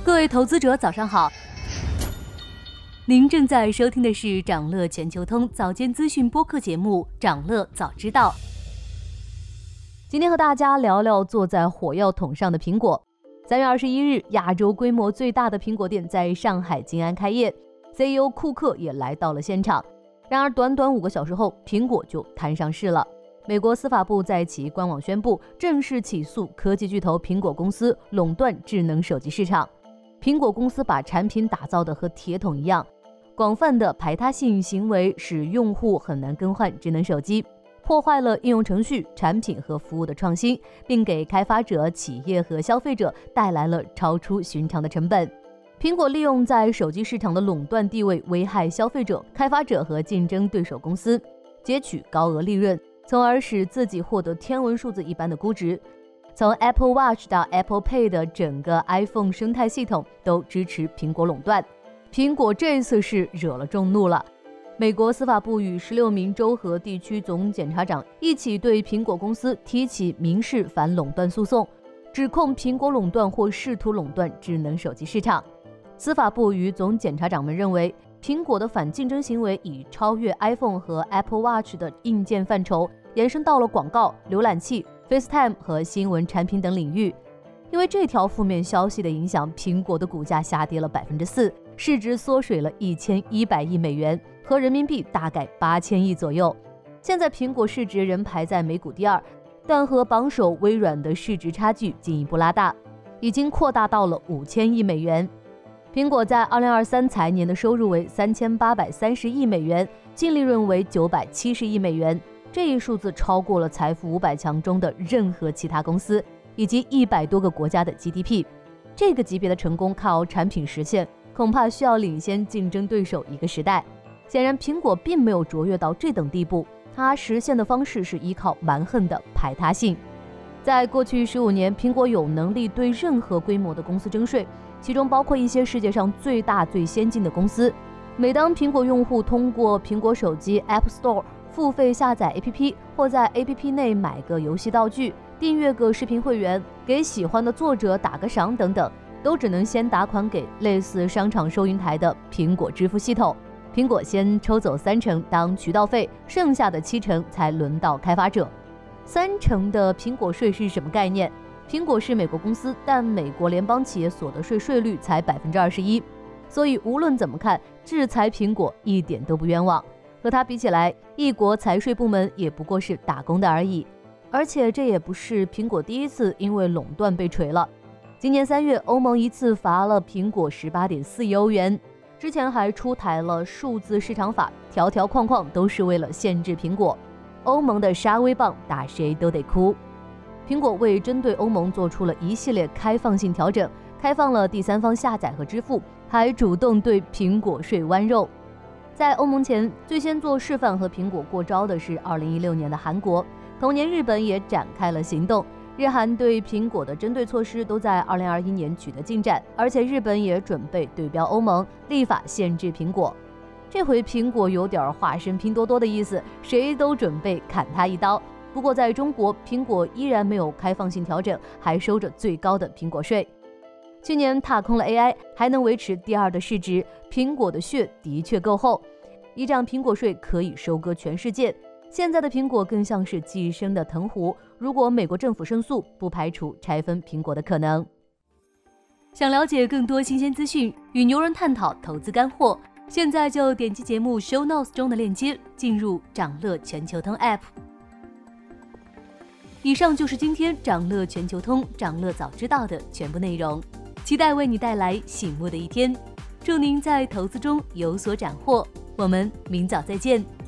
各位投资者早上好，您正在收听的是长乐全球通早间资讯播客节目长乐早知道。今天和大家聊聊坐在火药桶上的苹果。3月21日，亚洲规模最大的苹果店在上海静安开业， CEO 库克也来到了现场。然而短短5个小时后，苹果就摊上市了。美国司法部在其官网宣布，正式起诉科技巨头苹果公司垄断智能手机市场。苹果公司把产品打造的和铁桶一样，广泛的排他性行为使用户很难更换智能手机，破坏了应用程序、产品和服务的创新，并给开发者、企业和消费者带来了超出寻常的成本。苹果利用在手机市场的垄断地位，危害消费者、开发者和竞争对手公司，截取高额利润，从而使自己获得天文数字一般的估值。从 Apple Watch 到 Apple Pay 的整个 iPhone 生态系统都支持苹果垄断。苹果这次是惹了众怒了。美国司法部与16名州和地区总检察长一起对苹果公司提起民事反垄断诉讼，指控苹果垄断或试图垄断智能手机市场。司法部与总检察长们认为，苹果的反竞争行为已超越 iPhone 和 Apple Watch 的硬件范畴，延伸到了广告、浏览器、FaceTime 和新闻产品等领域。因为这条负面消息的影响，苹果的股价下跌了 4%， 市值缩水了1100亿美元，和人民币大概8000亿左右。现在苹果市值仍排在美股第2，但和榜首微软的市值差距进一步拉大，已经扩大到了5000亿美元。苹果在2023财年的收入为3830亿美元，净利润为970亿美元，这一数字超过了财富500强中的任何其他公司，以及100多个国家的 GDP。 这个级别的成功靠产品实现，恐怕需要领先竞争对手一个时代。显然苹果并没有卓越到这等地步，它实现的方式是依靠蛮横的排他性。在过去15年，苹果有能力对任何规模的公司征税，其中包括一些世界上最大最先进的公司。每当苹果用户通过苹果手机 App Store 付费下载 APP， 或在 APP 内买个游戏道具，订阅个视频会员，给喜欢的作者打个赏等等，都只能先打款给类似商场收银台的苹果支付系统。苹果先抽走30%当渠道费，剩下的70%才轮到开发者。30%的苹果税是什么概念？苹果是美国公司，但美国联邦企业所得税税率才 21%， 所以无论怎么看，制裁苹果一点都不冤枉。和它比起来，异国财税部门也不过是打工的而已。而且这也不是苹果第一次因为垄断被锤了。今年3月，欧盟一次罚了苹果 18.4 亿欧元，之前还出台了数字市场法，条条框框都是为了限制苹果。欧盟的杀威棒打谁都得哭。苹果为针对欧盟做出了一系列开放性调整，开放了第三方下载和支付，还主动对苹果税剜肉。在欧盟前，最先做示范和苹果过招的是2016年的韩国，同年日本也展开了行动。日韩对苹果的针对措施都在2021年取得进展，而且日本也准备对标欧盟，立法限制苹果。这回苹果有点化身拼多多的意思，谁都准备砍他一刀。不过在中国，苹果依然没有开放性调整，还收着最高的苹果税。去年踏空了 AI， 还能维持第2的市值，苹果的血的确够厚，依仗苹果税可以收割全世界。现在的苹果更像是寄生的藤壶，如果美国政府胜诉，不排除拆分苹果的可能。想了解更多新鲜资讯，与牛人探讨投资干货，现在就点击节目 show notes 中的链接，进入长乐全球通 app。以上就是今天长乐全球通长乐早知道的全部内容，期待为你带来醒目的一天。祝您在投资中有所斩获，我们明早再见。